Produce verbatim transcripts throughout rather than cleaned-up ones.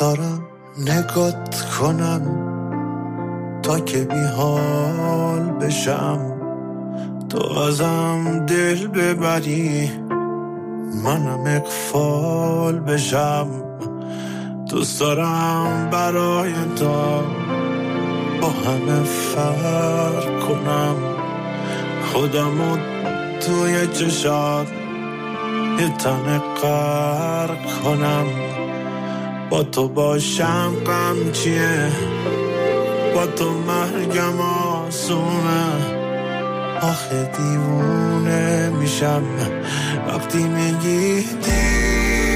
دارم نگات کنم تا که بی حال بشم، تو ازم دل ببری منم اغفال بشم. دوست دارم برای تو با همه فرق کنم، خودمو توی چشات یه تن غرق کنم. با تو باشم غم چیه، با تو مرگم آسونه. آخه دیوونه میشم وقتی میگی دیوونه.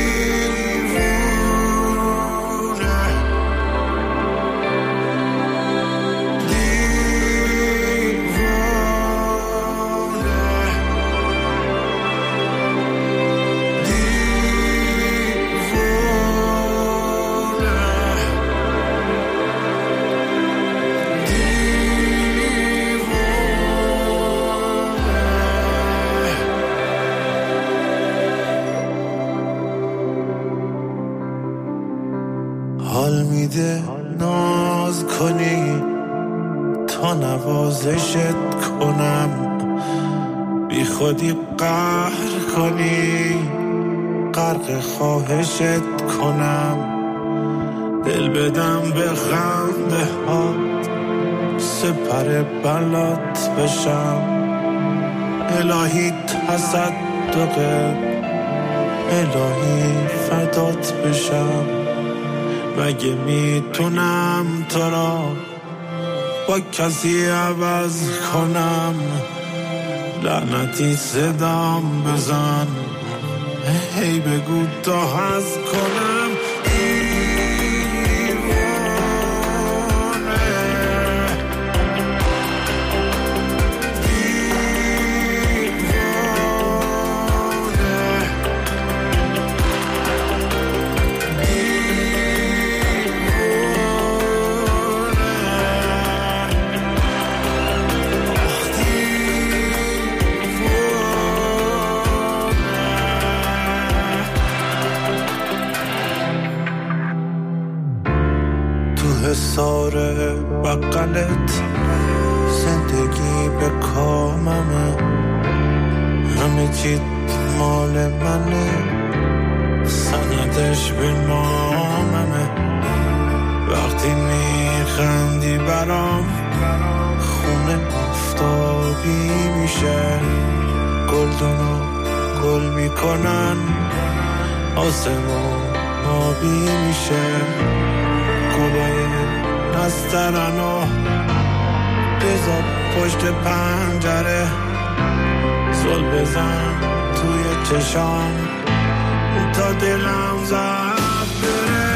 حال میده ناز کنی تا نوازشت کنم، بی خودی قهر کنی غرق خواهشت کنم. دل بدم به خنده هات سپر بلات بشم، الهی تصدقت الهی فدات بشم. مگه میتونم تو را با کسی عوض کنم؟ لعنتی صدام بزن هی بگو تا هز کنم. حساره بقلت زندگی به کاممه، همه چی مال منه سندش به ناممه. وقتی میخندی برام خونه آفتابی میشه، گلدونو گل میکنن آسمون آبی میشه. گلای نسترنو بذار پشت پنجره، زل بزن توی چشام تا دلم زد بره.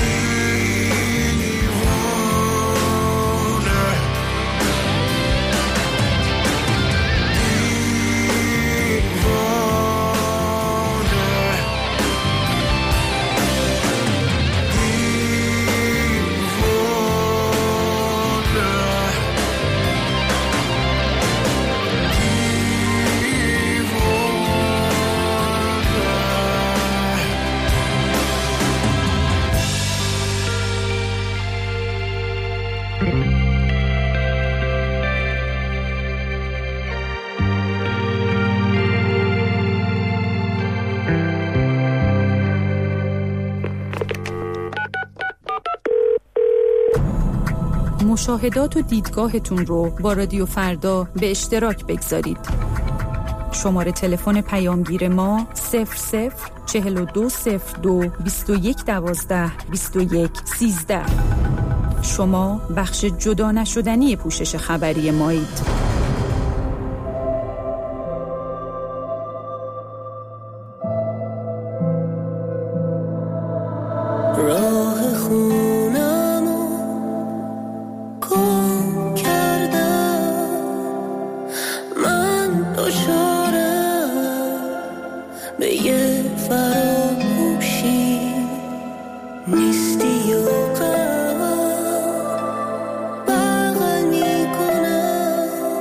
مشاهدات و دیدگاهتون رو با رادیو فردا به اشتراک بگذارید. شماره تلفن پیامگیر ما صفر صفر چهل و دو صفر دو بیست و یک دوازده بیست و یک سیزده. شما بخش جدا نشدنی پوشش خبری مایید. بغل میکنم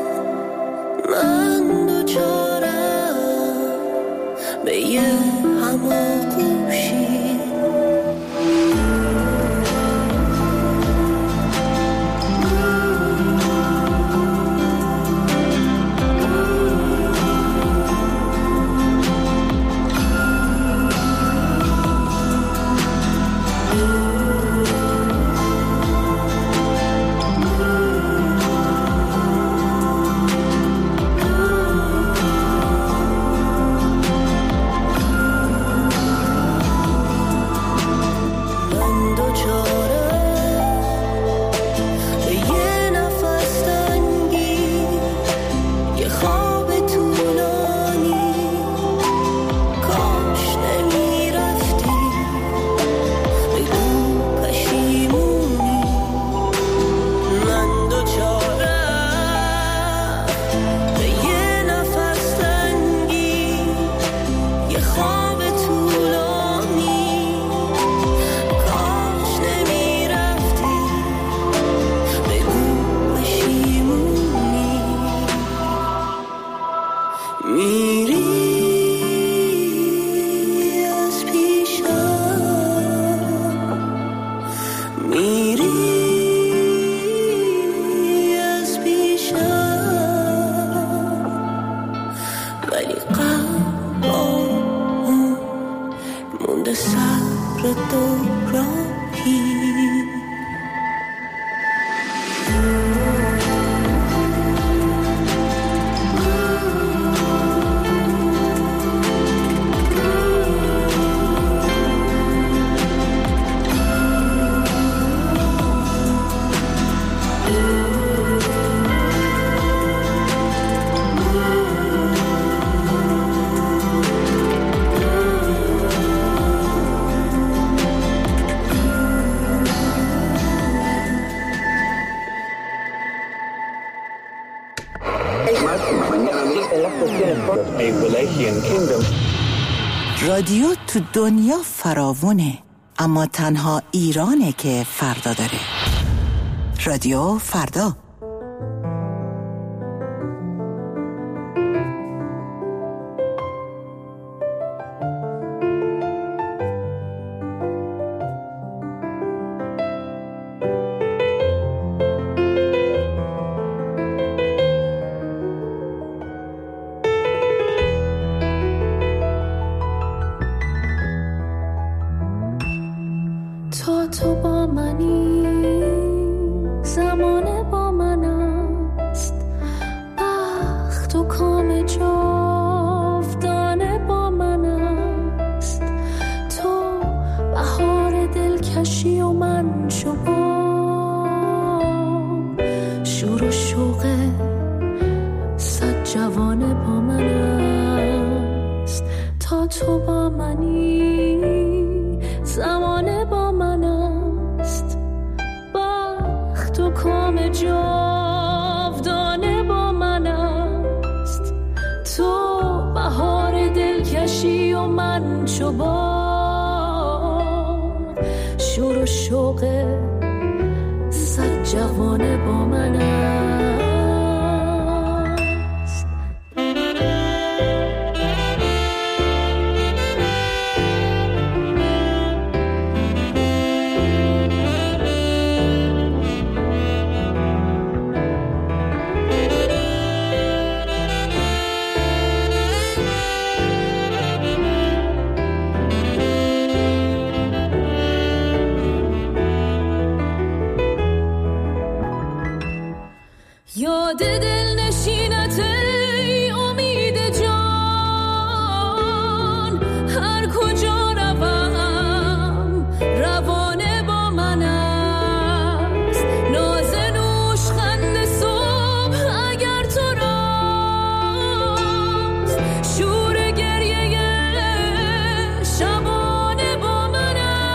میری از پیشم، میری از پیشم، ولی قلبم مونده سر دوراهی. رادیو تو دنیا فراوونه، اما تنها ایرانه که فردا داره. رادیو فردا. تو با منی، زمانه با من است، بخت و کام جاودانه با من است. تو بهار دلکشی و من شباب، شور و شوق صد جوانه با من است. تا تو با منی، زمانه با من است، بخت و کام جاودانه با من است. تو بهار دلکشی و من چوبان، شور و شوق صد جوانه با من است. یاد دل نشینت ای امید جان، هر کجا روم روانه با من است. ناز نوش خنده صبح اگر تو راست، شور گریه شبانه با من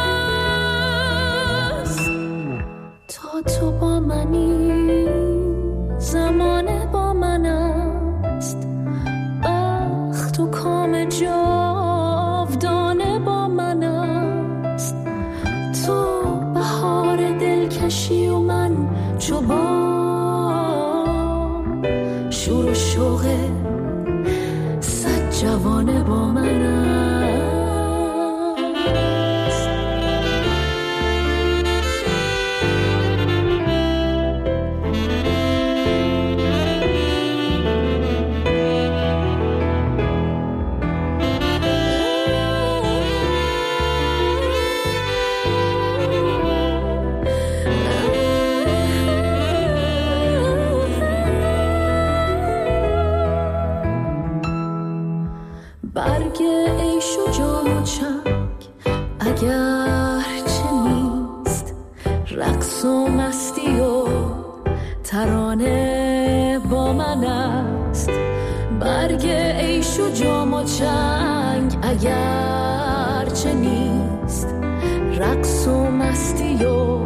است. تا تو با منی، زمانه با من است، بخت و کام جاودانه با من است. تو بهار دلکشی و من چوبان، شور و شوق صد جوانه با من است. برگ عیش و جام و چنگ اگر چه نیست، رقص و مستی و ترانه با من است. برگ عیش و جام و چنگ اگر چه نیست، رقص و مستی و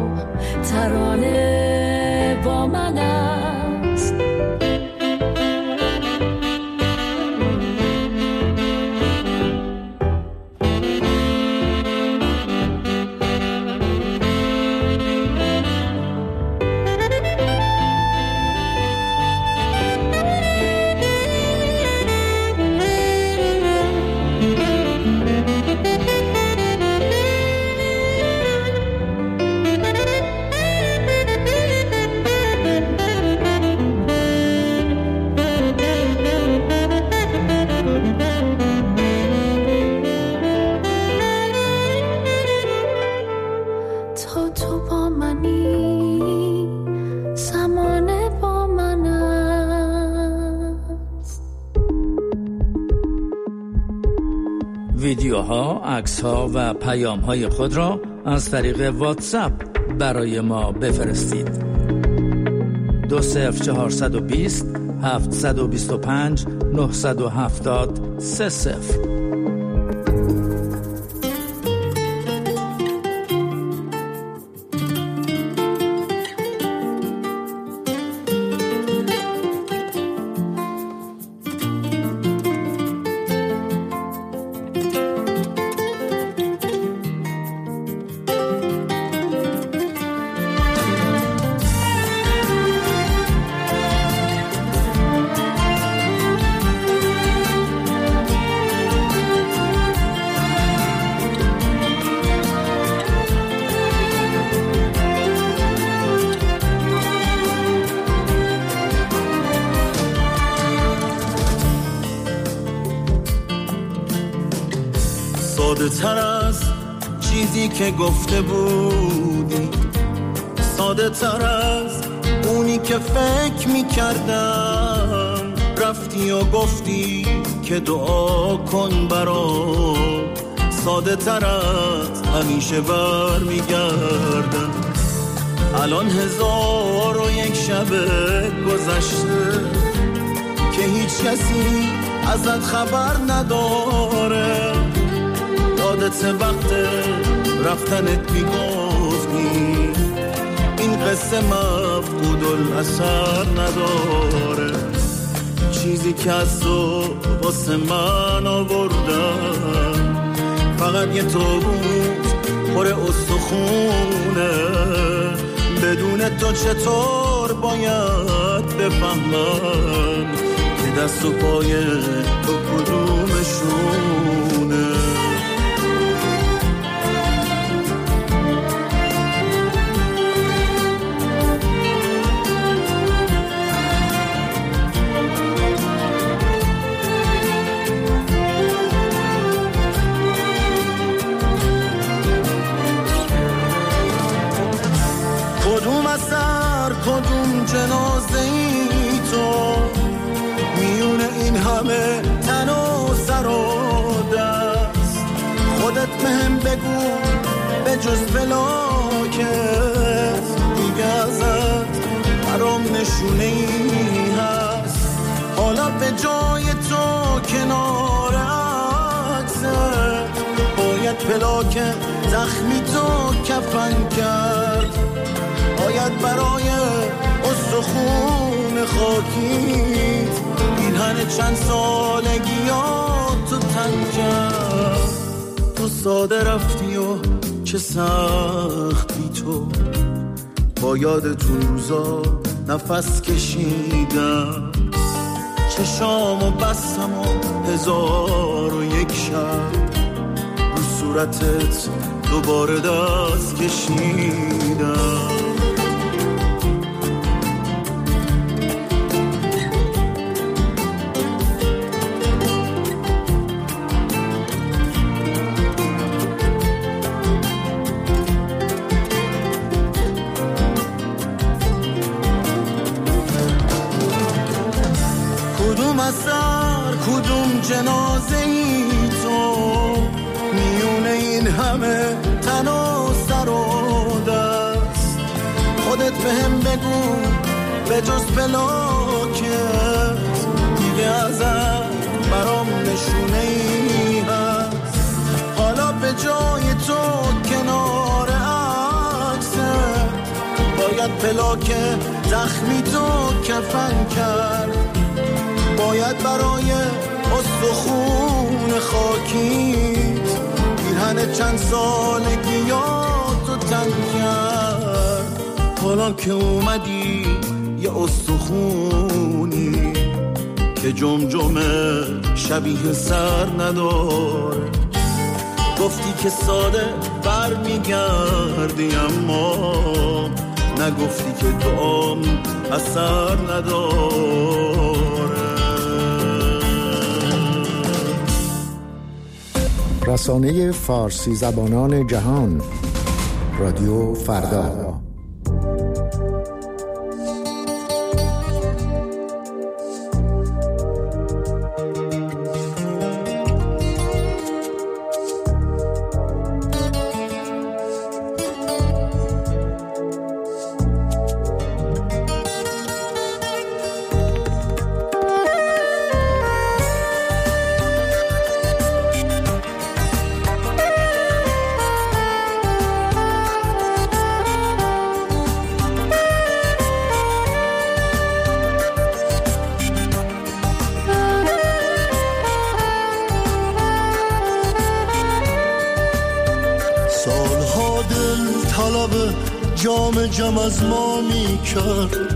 ترانه با من است. ویدیوها، عکس‌ها و پیام‌های خود را از طریق واتساپ برای ما بفرستید. دو صفر چهارصد و بیست هفتصد و بیست و پنج نهصد و هفتاد سه صفر. ساده تر از چیزی که گفته بودی، ساده تر از اونی که فکر می کردم. رفتی و گفتی که دعا کن برام، ساده تر از همیشه بر می گردم. الان هزار و یک شب گذشته که هیچ کسی ازت خبر نداره. یادت وقت رفتنت میگفتی این قصه مفقود الاثر نداره. چیزی که از تو واسه من آوردم فقط یه تابوت پر استخونه. بدون تو چطور باید بفهمم که دست و پای تو کدومشونه. کدوم اثر کدوم جنازه ای تو میونه این همه تن و سر و دست. خودت بهم بگو به جز فلاکت دیگه ازت برام نشونه ای هست. حالا به جای تو کنار عکست باید پلاک زخمی تو کفن کرد. باید برای استخون خاکیت این همه چند سالگیات تو تن کرد. تو ساده رفتی و چه سخت بی تو، با یادتون روزا نفس کشیدم. چشامو بستم و هزار و یک شب رو صورتت دوباره دست کشیدم. کدوم اثر کدوم جنازه ای تو میونه این همه تن و سر و دست. خودت بهم بگو به جز فلاکت دیگه ازت برام نشونه ای هست. حالا به جای تو کنار عکست باید پلاک زخمی تو کفن کرد. باید برای استخون خاکیت پیرهن چند سالگیاتو تن کرد. حالا که اومدی یه استخونی که جمجمه شبیه سر نداره. گفتی که ساده بر میگردی اما نگفتی که دعام اثر نداره. رسانه فارسی زبانان جهان رادیو فردا. طلب جام جم از ما می کرد،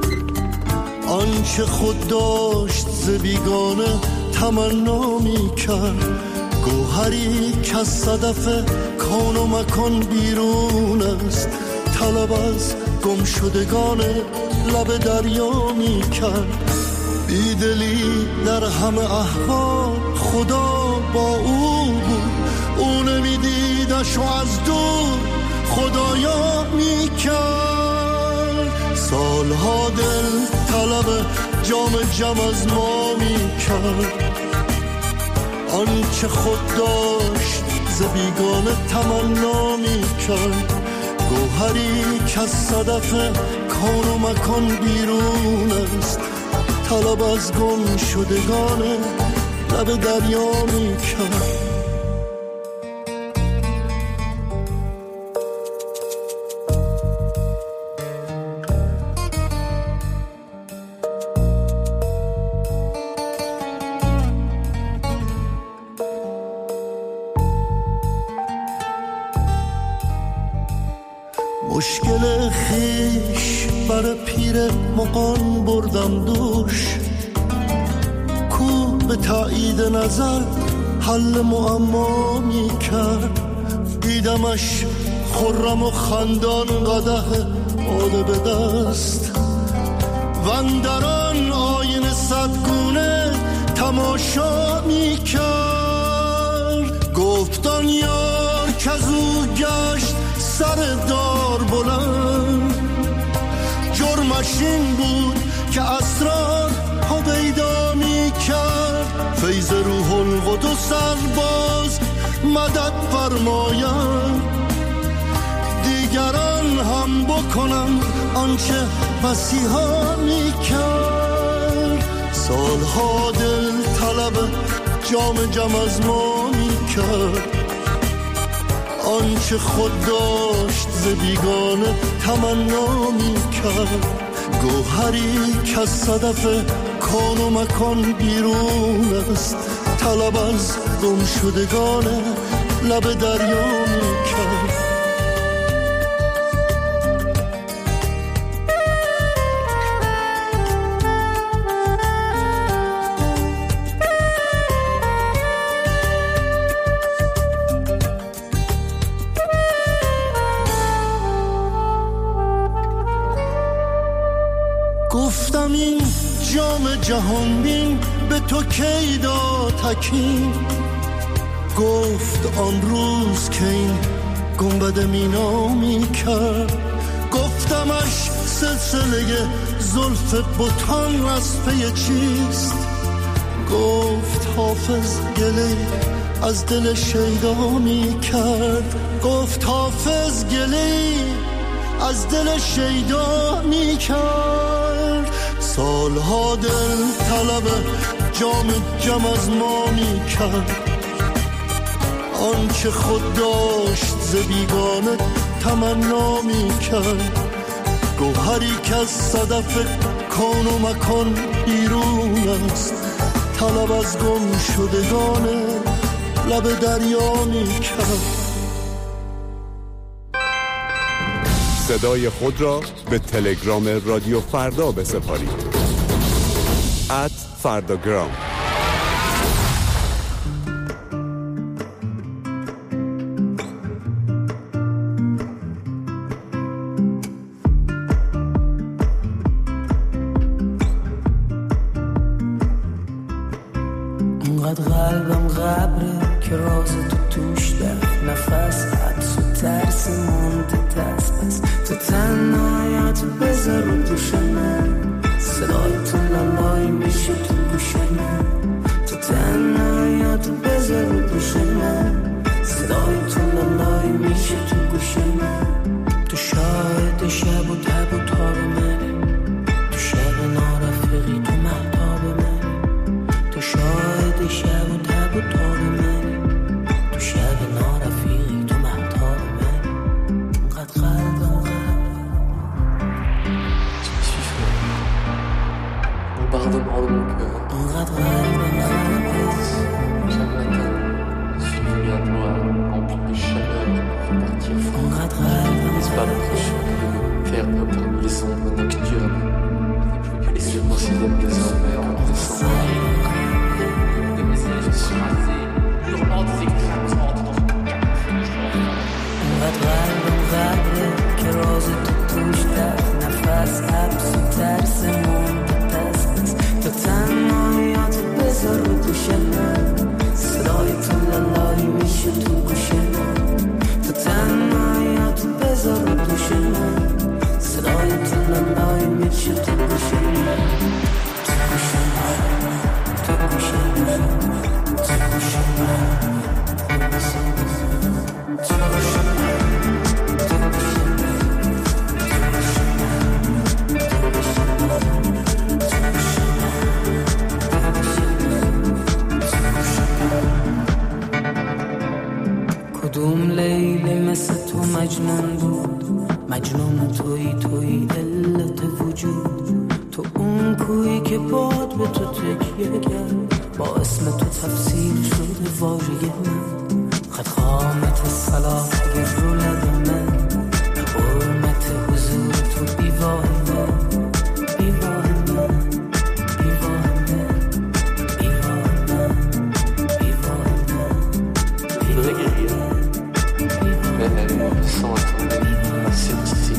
آنچه خود داشت ز بیگانه تمنا می کرد. گوهری که از صدف کون و مکان بیرون است، طلب از گم شدگان لب دریا می کرد. بیدلی در همه احوال خدا با او بود، او نمیدیدش و از دور خدایا می کرد. سالها دل طلب جام جم از ما می کرد، آنچه خود داشت ز بیگانه تمنا می کرد. گوهری که از صدف کون و مکان بیرون است، طلب از گم شدگان لب دریا می کرد. مشکل خیش بر پیر مغان بردم دوش، کو به تایید نظر حل معما می کرد. دیدمش خرم و خندان قدح باده به دست، وندران آینه صدگونه تماشا می کرد. گفتان یار که او گشت سر دار بلند، جرمش این بود که اسرار هویدا می کرد. فیض روح القدس باز مدد فرماید، دیگران هم بکنم آنچه مسیحا می کرد. سالها دل طلب جام جم از ما می کرد، آنچه خود داشت ز بیگانه تمنا می کرد. گوهری که از صدف کون و مکان بیرون است، طلب از گم شدگان لب دریا می کرد. گفتم این جام جهان بین به تو کی داد حکیم، گفت آن روز که این گنبد مینا می کرد. گفتمش سلسله زلف بتان از پی چیست، گفت حافظ گله از دل شیدا می کرد. گفت حافظ گله از دل شیدا می کرد. سالها دل طلب جام جم از ما می کرد، آنچه خود داشت ز بیگانه تمنا می کرد. گوهری که از صدف کون و مکان بیرون است، طلب از گم شدگان لب دریا می کرد. صدای خود را به تلگرام رادیو فردا بسپارید. ات فرداگرام. انقدر قلبم غبره که راز تو توش در نفس حبس و ترس مونده دست بس. تو تنهایت بذار رو دوش من، صدای تو لالای میشه تو گوش من. تو تنهایت بذار رو دوش من، صدای تو لالای میشه تو گوش من. تو شاهد شب و تب و تاب منی، تو شب نارفقی تو مهتاب منی. تو شاهد شب و تب و تاب منی، تو شب نارفقی تو مهتاب منی. انقدر قلبم Pardonne de mon cœur. Chaque matin, suis venu à toi, rempli de chaleur, pour repartir fou. N'est-ce pas همیشه تو گوش من، تو گوش من، تو گوش من، تو گوش من، تو گوش من. کدوم لیلی مثل تو مجنون بود، مجنون توی توی علت وجود، تو اون کویی که باد به تو تکیه کرد، با اسم تو تفسیر شده واژه من، خط خامت صلاح رو لب من، حرمت حضور تو بیواه من، بیواه من، بیواه من، بیواه من، بیواه من، بیواه من. Sans attendre, c'est ici.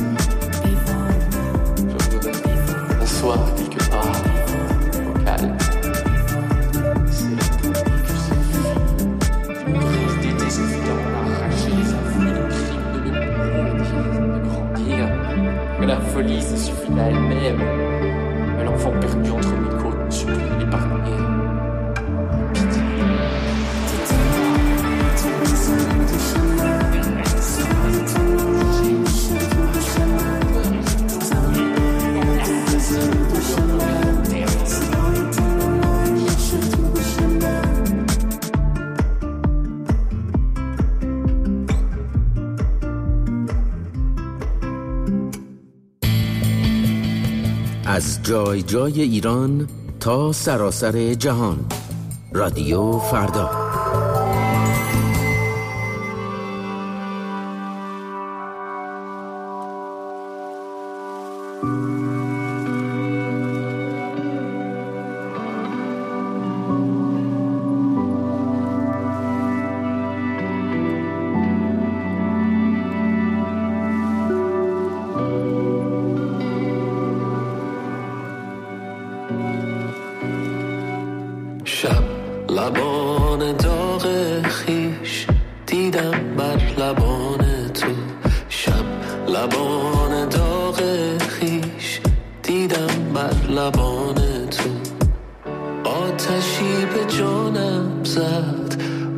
Je voudrais m'asseoir quelque part, au calme. C'est la tour que c'est. Prise des discutants arrachés, ça fout le crime de me de grandir. Que la folie se suffit à elle-même. Mais l'enfant perdu entre mes côtes ne supplie l'épargner. از جای جای ایران تا سراسر جهان، رادیو فردا. لبان داغ خیش دیدم بر لبان تو، شب لبان داغ خیش دیدم بر لبان تو، آتشی به جانم زد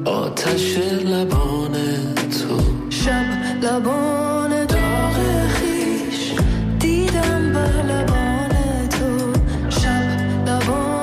آتش لبان تو، شب لبان داغ خیش دیدم بر لبان تو، شب لبان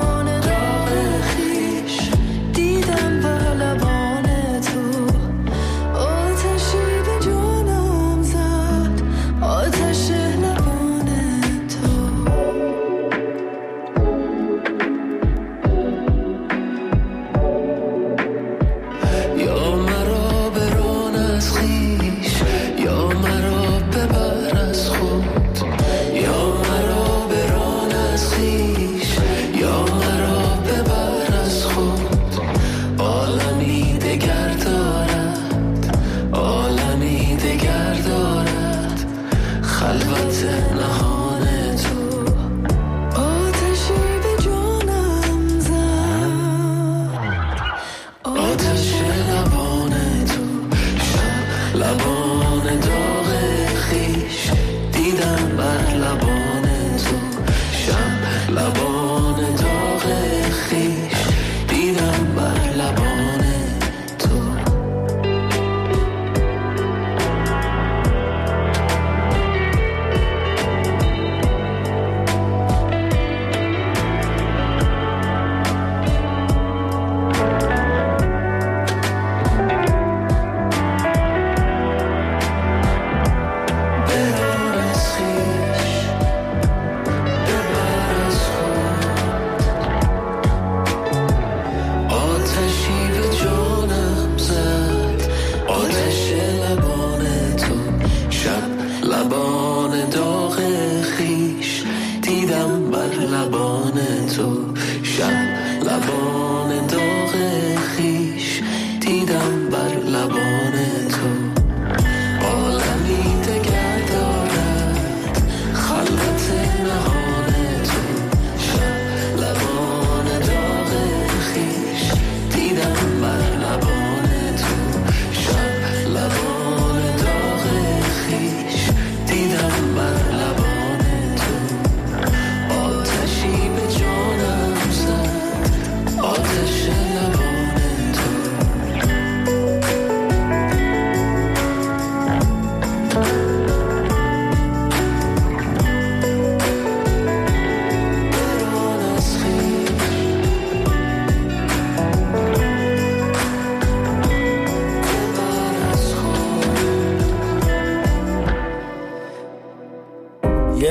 لبان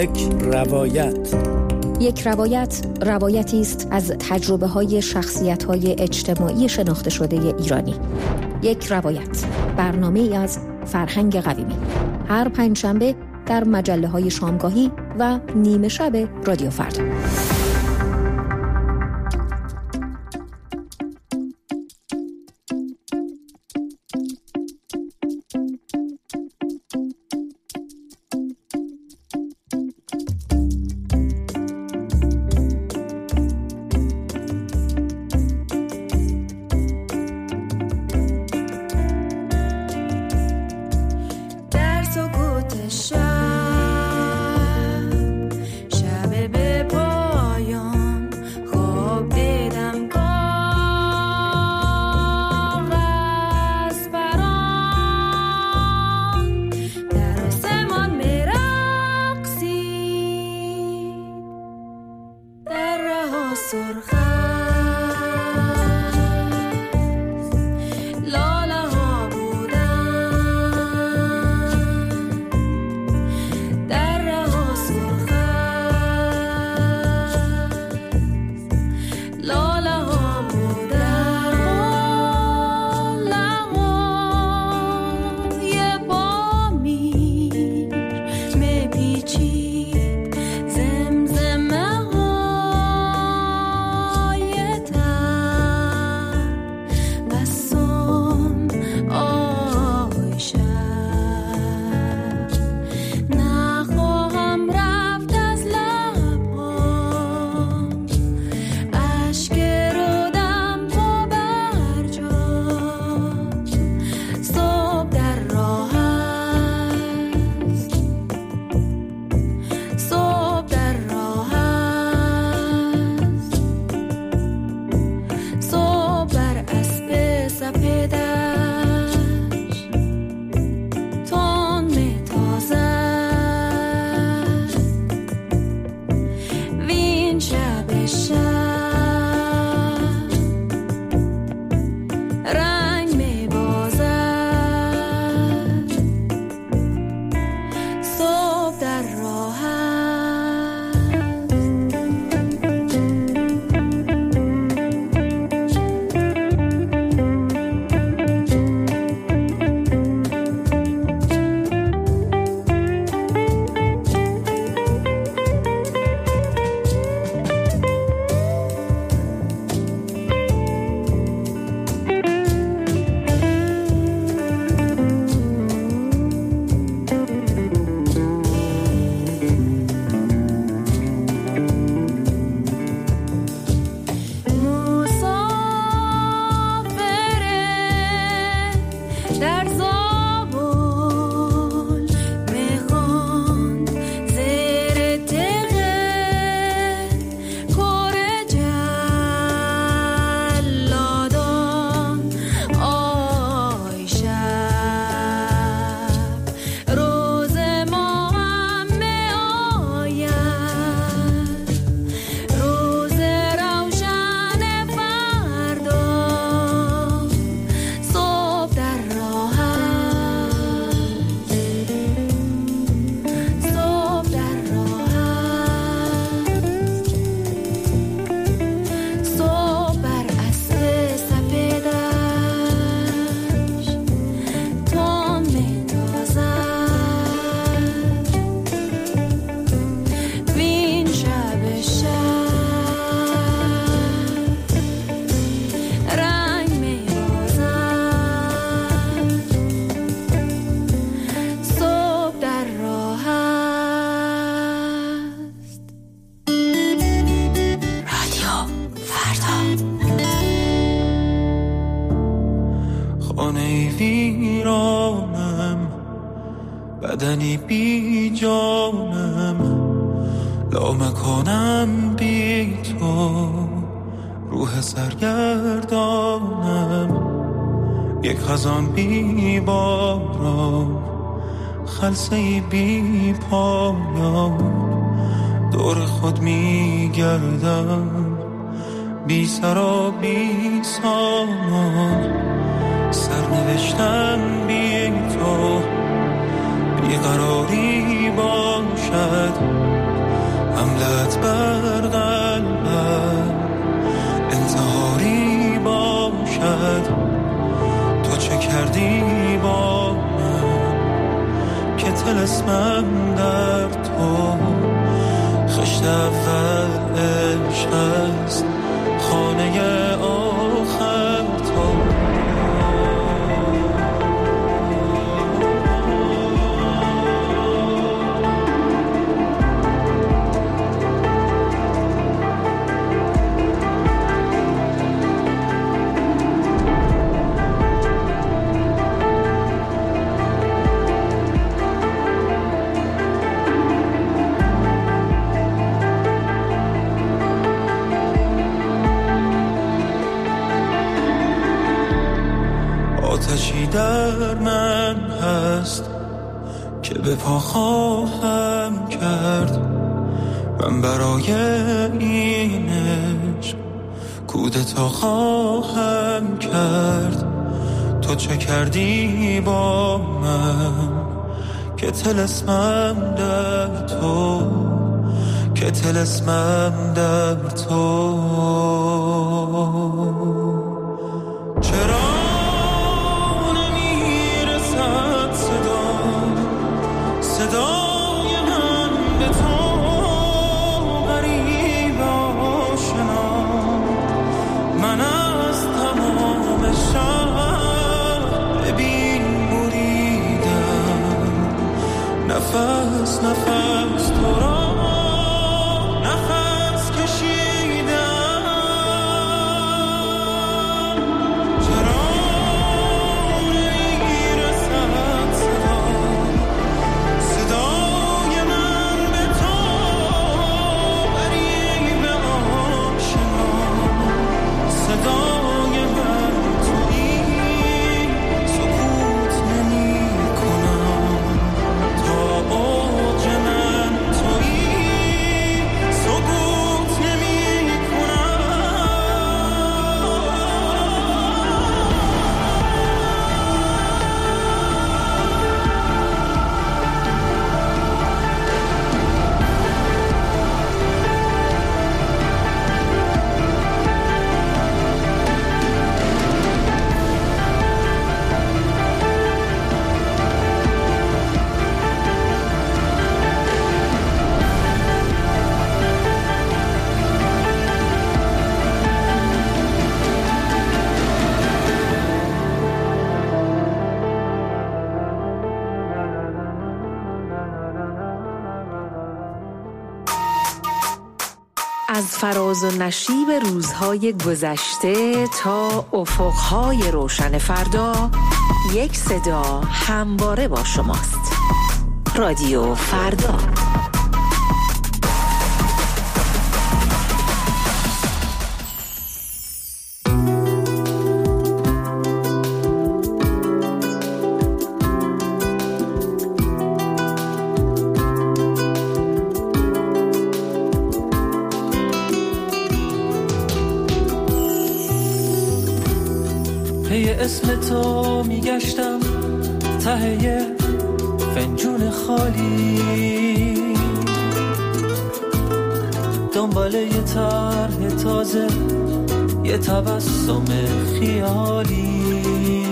یک روایت. یک روایت روایتی است از تجربه های شخصیت های اجتماعی شناخته شده ایرانی. یک روایت، برنامه ای از فرهنگ قویمی، هر پنجشنبه در مجله های شامگاهی و نیمه شب رادیو فردا. بدنی بی جانم، لامکانم بی تو، روح سرگردانم، یک خزان بی باران، خلسه بی پایان، دور خود می گردم، بی سرا بی سامان، سرنوشتم بی تو، بیقراری باشد کردی با من که طلسمم در تو خشت اول عشق است خانه آخر تو آتشی در من هست که به پا خواهم کرد من برای این عشق کودتا خواهم کرد تو چه کردی با من که طلسمم در تو که طلسمم در تو چرا صدای من به تو غریب آشنا من از تمام شهر ببین بریدم نفس نفس تو را نفس کشیدم چرا نمیرسد صدا صدای من به تو غریب آشنا صدای من تویی سکوت نمی کنم تا اوج من تویی سکوت نمی کنم از فراز و نشیب روزهای گذشته تا افقهای روشن فردا یک صدا همواره با شماست. رادیو فردا. اسم تو میگشتم ته فنجون خالی دنبال یه طرح تازه یه تبسم خیالی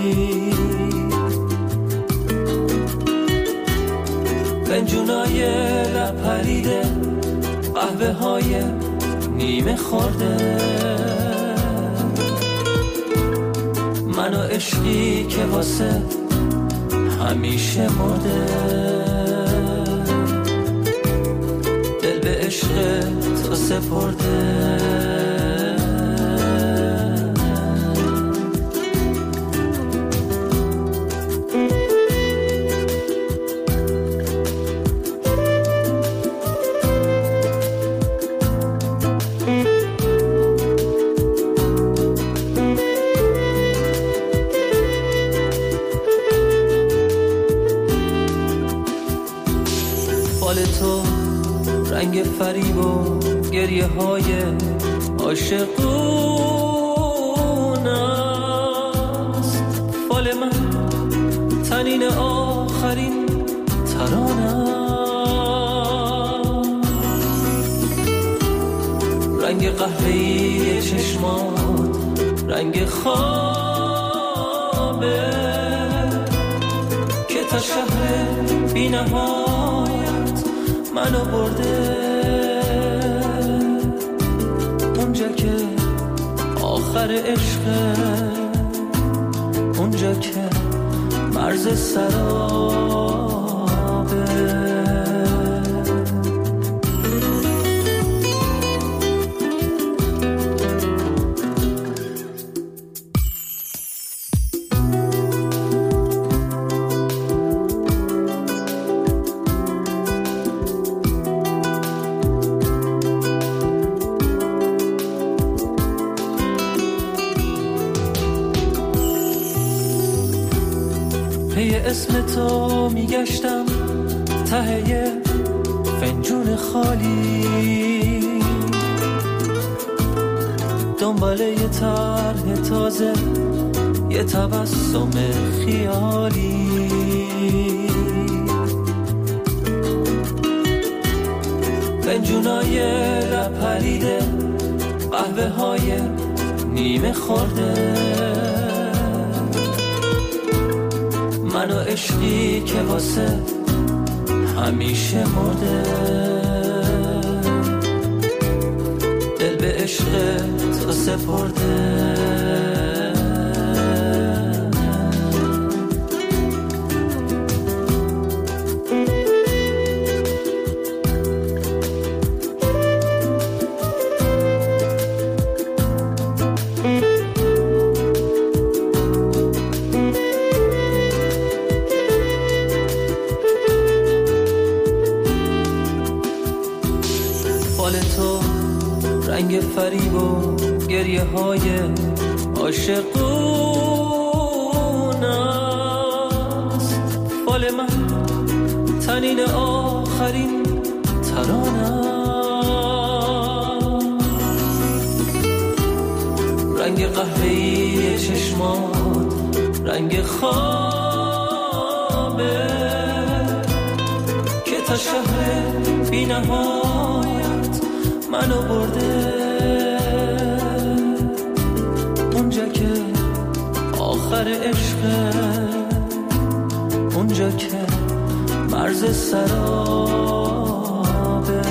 فنجونای لپریده قهوه های نیمه خورده من و عشقی که واسه همیشه مرده دل به عشق تو سپرده رنگ فریب و گریه های عاشقون است فال من تنین آخرین ترانه رنگ قهوه‌ای چشمات رنگ خوابه تا شهر بی نهایت منو برده، اونجا که آخر عشقه، اونجا که مرز سرابه. اسم تو میگشتم ته یه فنجون خالی، دنبال یه طرح تازه، یه تبسم خیالی. فنجونای لب پریده، قهوه های نیمه خورده، منو عشقی که واسه همیشه مرده، دل به عشق تو سپرده. فریب و گریه های عاشقون است، فال من تنین آخرین ترانه، رنگ قهوه‌ای چشمات رنگ خوابه که تا شهر بی نهایت منو برده، اونجا که آخر عشقه، اونجا که مرز سرابه.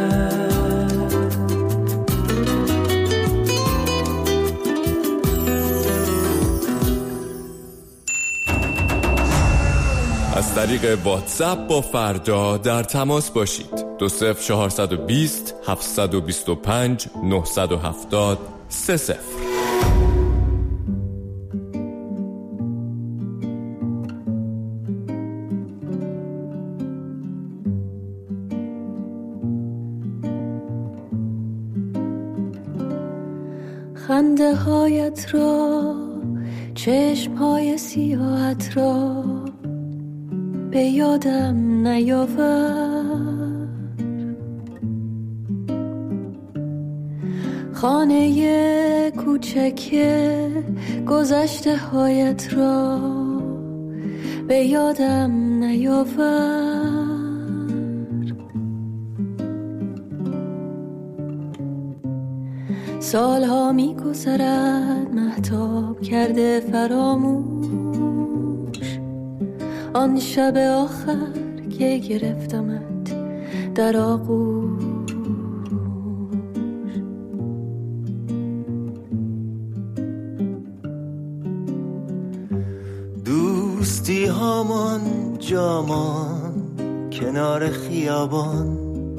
از طریق واتساپ با فردا در تماس باشید. دو صفر چهارصد و بیست هفتصد و بیست و پنج نهصد و هفتاد سه صفر. خنده هایت را، چشم های سیاهت را به یادم نیاور، خانه کوچک گذشته هایت را به یادم نیاور، سالها می گذرد مهتاب کرده فراموش، آن شب آخر که گرفتمت در آغوش. دوستی هامان جامان کنار خیابان،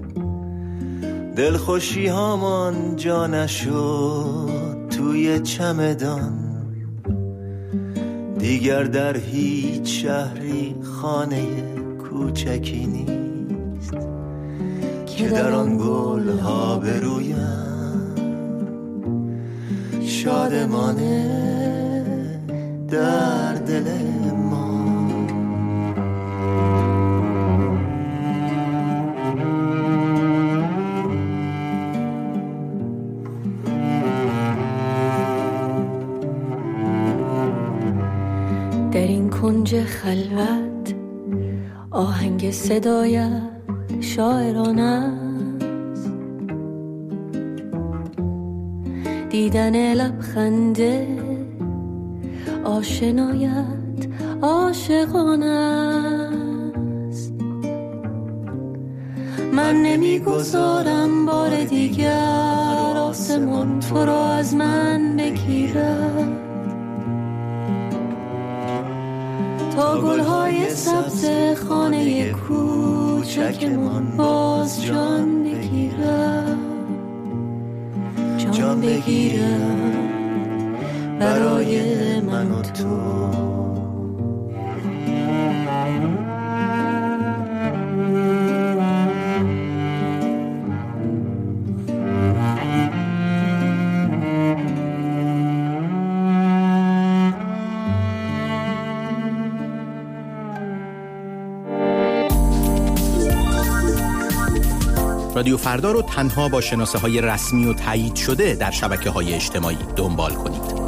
دلخوشی هامان جا نشد توی چمدان، دیگر در هیچ شهری خانه کوچکی نیست که در آن گل ها برویم شادمانه در دل ما. در این کنج خلوت آهنگ صدایت شاعرانه است، دیدن لبخنده آشنایت عاشقانه است. من نمیگذارم بار دیگر آسمان تو را از من بگیرد، تا گلهای سبز خانه کوچکمان باز جان بگیرد، جان بگیرد برای من و تو. رادیو فردا رو تنها با شناسه های رسمی و تایید شده در شبکه های اجتماعی دنبال کنید.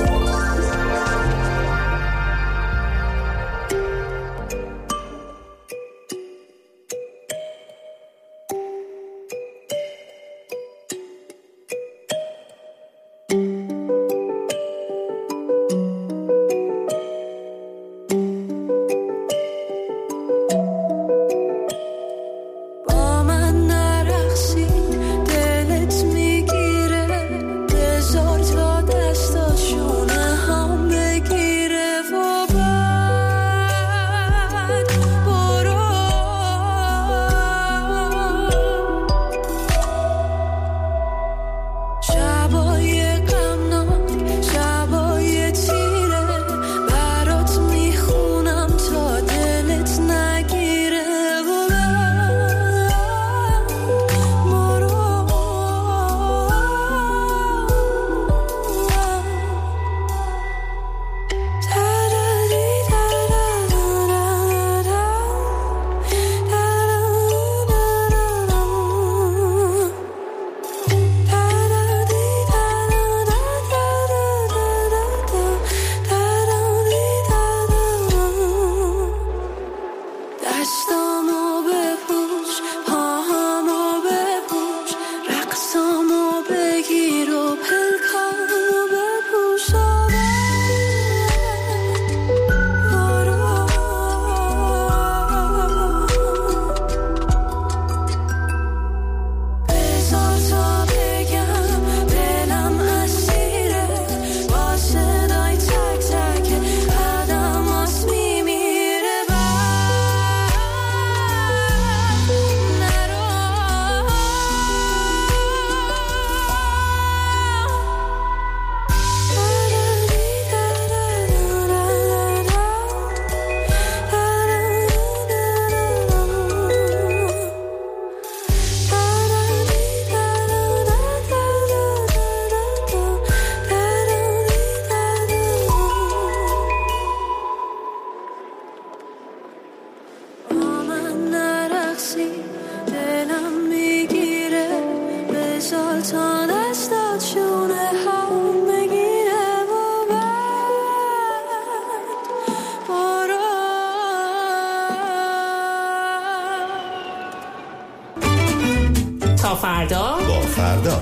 فردا با فردا.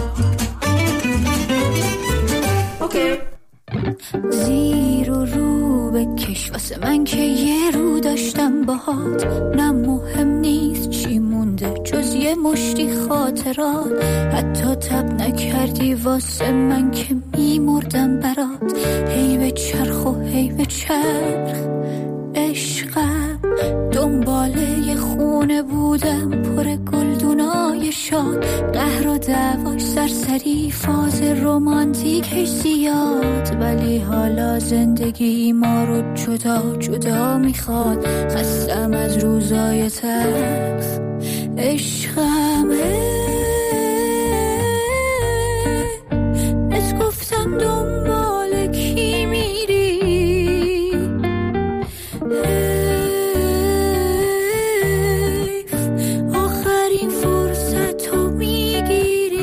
اوکی. زیر و رو بکش واسه من که یه رو داشتم باهات، نه مهم نیست چی مونده جز یه مشتی خاطرات، حتی تب نکردی واسه من که میمردم برات، هی به چرخ و هی به چرخ عشقم، دنباله یه خونه بودم پر گلدونای شاد، قهر و دعواش سرسری، فاز رومانتیکش زیاد، ولی حالا زندگی ما رو جدا جدا میخواد، خستم از روزای تلخ عشقم. از گفتم دنبال کی میری، آخرین فرصت رو میگیری.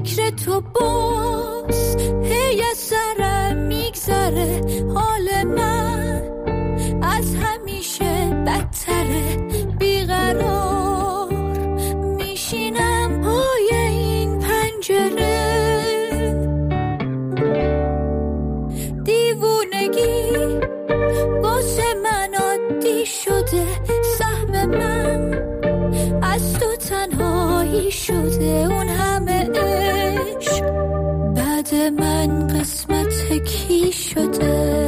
فکر تو باز هی از سرم میگذره، حال من از همیشه بدتره، بیقرار میشینم پای این پنجره، دیوونگی واسه من عادی شده، سهم من از تو تنهایی شده، اون همه عشق بعد من قسمت کی شده؟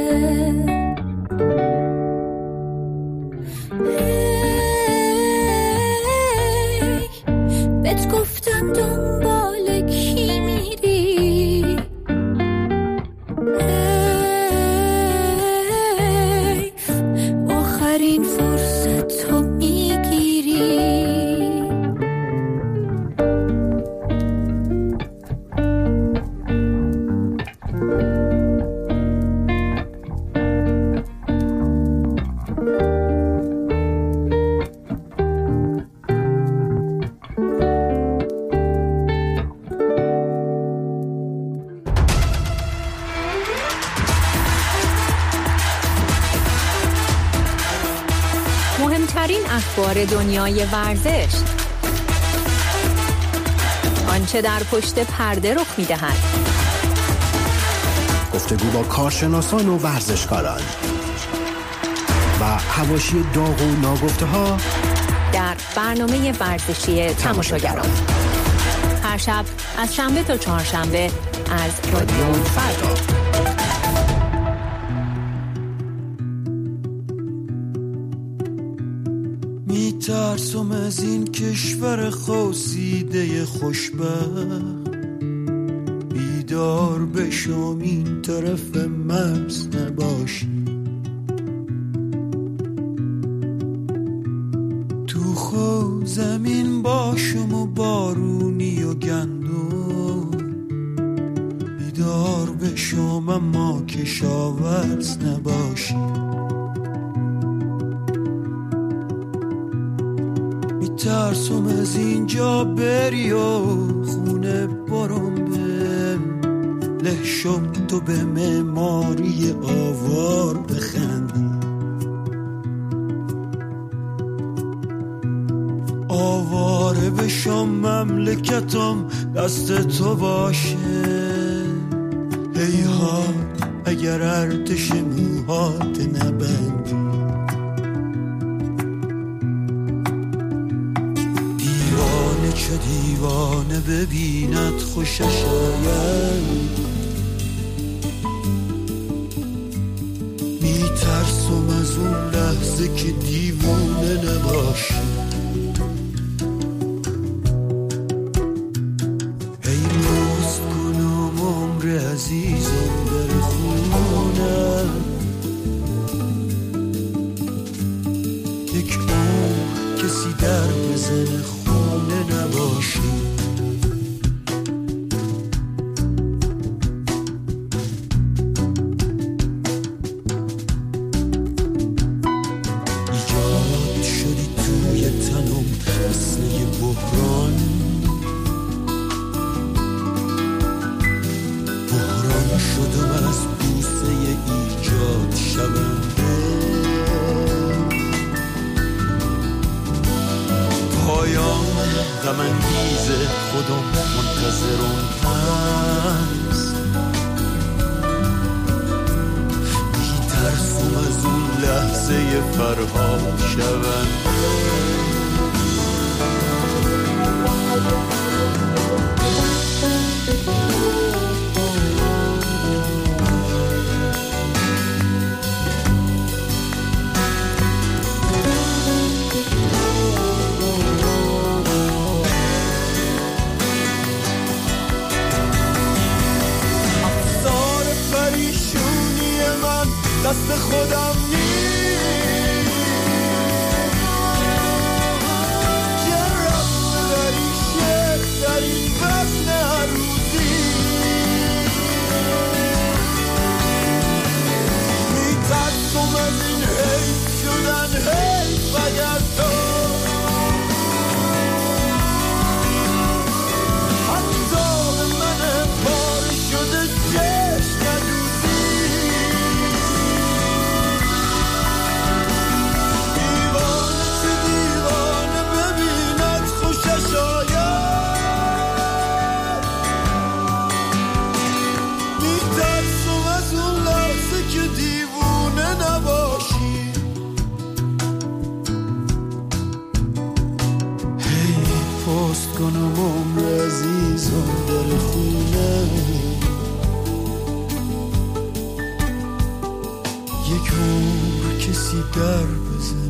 هی بهت گفتم دنبال کی میری، حیف آخرین فرصت تو میگیری. مهمترین اخبار دنیای ورزش، آنچه در پشت پرده رخ می‌دهد، گفتگو با کارشناسان و ورزشکاران و حواشی داغ و ناگفته ها در برنامه ورزشی تماشاگران، هر شب از شنبه تا چهارشنبه از رادیو فردا. میترسم از این کشور خواسیده خوشبخت، بیدار بشم این طرف مرز نباشی، تو خو زمین باشم و بارونی و گندم، بیدار بشم اما کشاورز نباشی، ترسم از اینجا بری و خونه برم بهم، له شم تو به معماری آوار بخندی، آواره بشم مملکتم دست تو باشه، هیها اگر ارتش موهات نبندی، چه دیوانه ببیند خوشش آید، میترسم از اون لحظه که دیوانه نباشی، ای مست کنم عمر عزیزم در خونه، یک عمر کسی در بزنه خونه نباشی، ایجاد شدی توی تنم مثل یه بحران، بحران شدم از بوسه ایجاد شونده، پایان غم انگیز خودم منتظرم هست، میترسم از اون لحظه فرهاد شونده، دست خودم نیست، یکی در بزن.